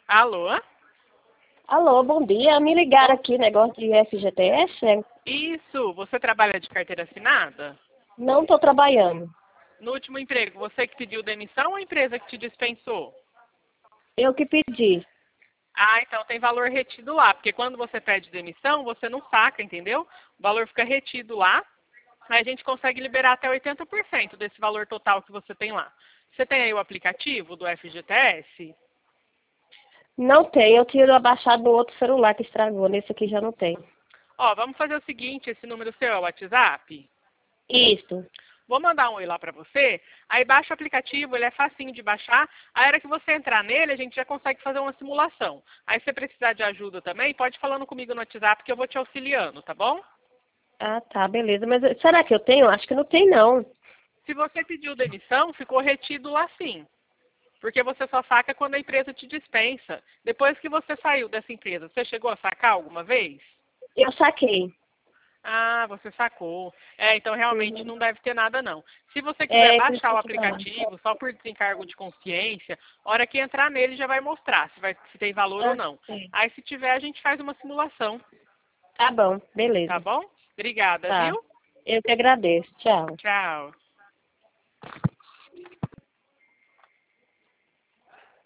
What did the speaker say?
Alô? Alô, bom dia. Me ligaram aqui, negócio de FGTS. Isso, você trabalha de carteira assinada? Não estou trabalhando. No último emprego, você que pediu demissão ou a empresa que te dispensou? Eu que pedi. Ah, então tem valor retido lá, porque quando você pede demissão, você não saca, entendeu? O valor fica retido lá, aí a gente consegue liberar até 80% desse valor total que você tem lá. Você tem aí o aplicativo do FGTS? Não tem, eu tinha abaixado no outro celular que estragou. Nesse aqui já não tem. Ó, vamos fazer o seguinte, esse número seu é o WhatsApp? Isso. Vou mandar um oi lá para você, aí baixa o aplicativo, ele é facinho de baixar. A hora que você entrar nele, a gente já consegue fazer uma simulação. Aí se você precisar de ajuda também, pode ir falando comigo no WhatsApp que eu vou te auxiliando, tá bom? Ah, tá, beleza. Mas será que eu tenho? Acho que não tem, não. Se você pediu demissão, ficou retido lá sim. Porque você só saca quando a empresa te dispensa. Depois que você saiu dessa empresa, você chegou a sacar alguma vez? Eu saquei. Ah, você sacou. É, então realmente Uhum. não deve ter nada não. Se você quiser É, por isso baixar que o eu tô falando. aplicativo, só por desencargo de consciência, a hora que entrar nele já vai mostrar se tem valor ou Ah, não. tem. Aí se tiver, a gente faz uma simulação, Tá bom, tá beleza. bom? Obrigada, Tá. viu? Eu que agradeço. Tchau. Tchau.